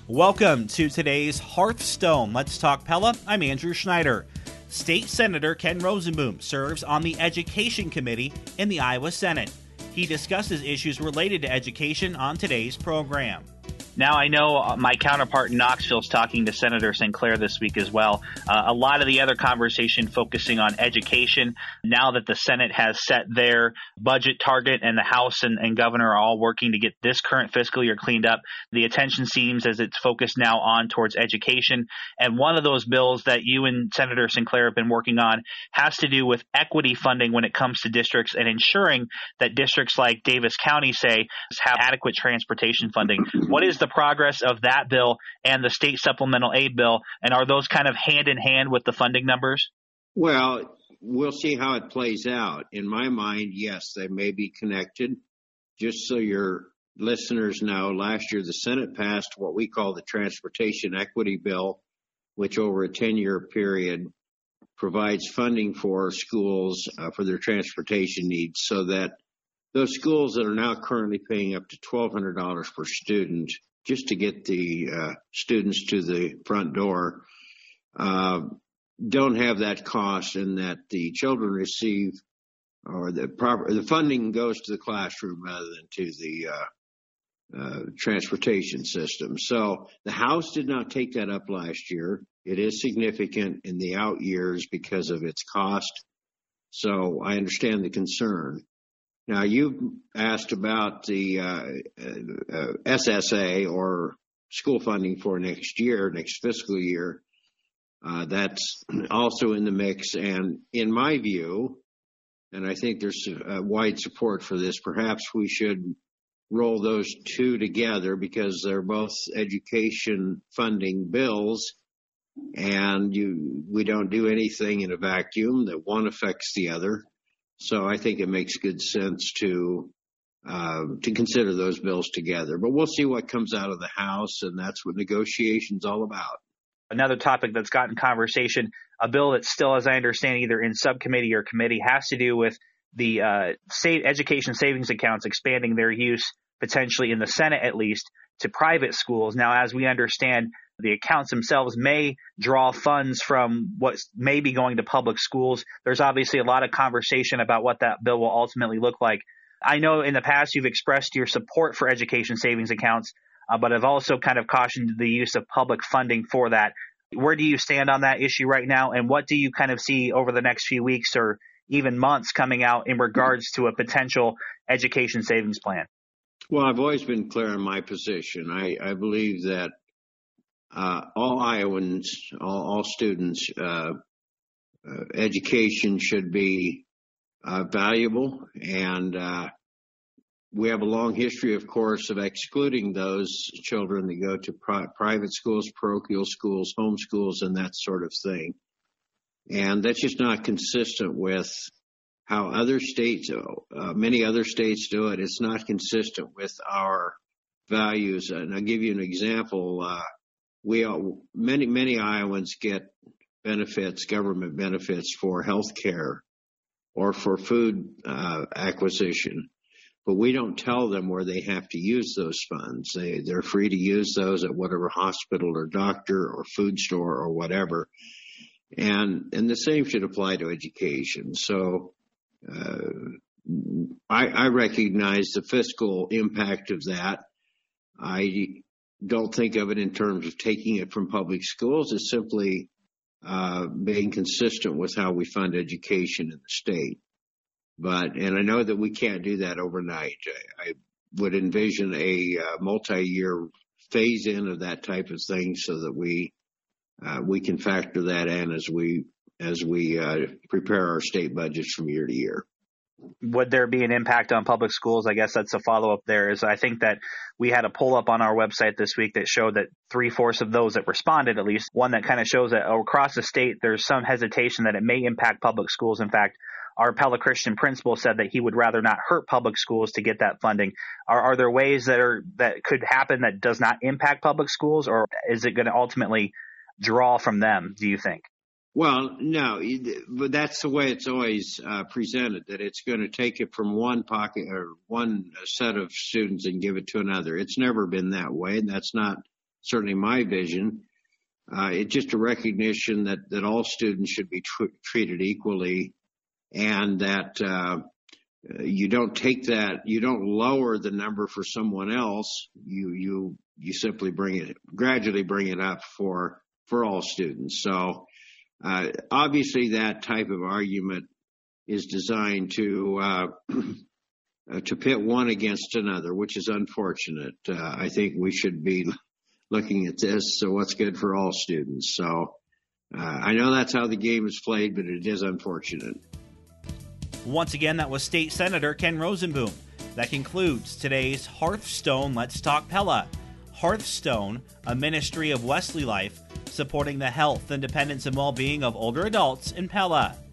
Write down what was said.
Welcome to today's Hearthstone. Let's Talk Pella. I'm Andrew Schneider. State Senator Ken Rosenboom serves on the Education Committee in the Iowa Senate. He discusses issues related to education on today's program. Now, I know my counterpart in Knoxville is talking to Senator St. Clair this week as well. A lot of the other conversation focusing on education. Now that the Senate has set their budget target and the House and Governor are all working to get this current fiscal year cleaned up, the attention seems as it's focused now on towards education. And one of those bills that you and Senator St. Clair have been working on has to do with equity funding when it comes to districts and ensuring that districts like Davis County, say, have adequate transportation funding. What is the progress of that bill and the state supplemental aid bill, and are those kind of hand in hand with the funding numbers? Well, we'll see how it plays out. In my mind, yes, they may be connected. Just so your listeners know, last year the Senate passed what we call the Transportation Equity Bill, which over a 10-year period provides funding for schools for their transportation needs, so that those schools that are now currently paying up to $1,200 per student just to get the students to the front door don't have that cost, and that the children receive, or the funding goes to the classroom rather than to the transportation system. So the House did not take that up last year. It is significant in the out years because of its cost. So I understand the concern. Now, you asked about the SSA, or school funding for next fiscal year. That's also in the mix. And in my view, and I think there's wide support for this, perhaps we should roll those two together because they're both education funding bills. And we don't do anything in a vacuum. That one affects the other. So I think it makes good sense to consider those bills together. But we'll see what comes out of the House, and that's what negotiation's all about. Another topic that's gotten conversation, a bill that's still, as I understand, either in subcommittee or committee, has to do with the state education savings accounts expanding their use, potentially in the Senate at least, to private schools. Now, as we understand, the accounts themselves may draw funds from what may be going to public schools. There's obviously a lot of conversation about what that bill will ultimately look like. I know in the past you've expressed your support for education savings accounts, but have also kind of cautioned the use of public funding for that. Where do you stand on that issue right now, and what do you kind of see over the next few weeks or even months coming out in regards to a potential education savings plan? Well, I've always been clear on my position. I believe that all Iowans, all students, education should be valuable, and we have a long history, of course, of excluding those children that go to private schools, parochial schools, home schools, and that sort of thing. And that's just not consistent with how other states, many other states do it. It's not consistent with our values. And I'll give you an example. Many Iowans get benefits, government benefits for health care or for food acquisition, but we don't tell them where they have to use those funds. They're free to use those at whatever hospital or doctor or food store or whatever. And the same should apply to education. So I recognize the fiscal impact of that. I don't think of it in terms of taking it from public schools. It's simply being consistent with how we fund education in the state. And I know that we can't do that overnight. I would envision a multi-year phase in of that type of thing so that we can factor that in as we prepare our state budgets from year to year. Would there be an impact on public schools? I guess that's a follow-up there. Is I think that we had a poll up on our website this week that showed that 3/4 of those that responded, at least one that kind of shows that across the state, there's some hesitation that it may impact public schools. In fact, our Pella Christian principal said that he would rather not hurt public schools to get that funding. Are there ways that could happen that does not impact public schools, or is it going to ultimately draw from them, do you think? Well, no, but that's the way it's always presented, that it's going to take it from one pocket or one set of students and give it to another. It's never been that way, and that's not certainly my vision. It's just a recognition that all students should be treated equally, and that you don't lower the number for someone else. You simply gradually bring it up for all students. So obviously that type of argument is designed to pit one against another, which is unfortunate. I think we should be looking at this, so what's good for all students. So I know that's how the game is played, but it is unfortunate. Once again, that was State Senator Ken Rosenboom. That concludes today's Hearthstone Let's Talk Pella. Hearthstone, a ministry of Wesley Life, supporting the health, independence, and well-being of older adults in Pella.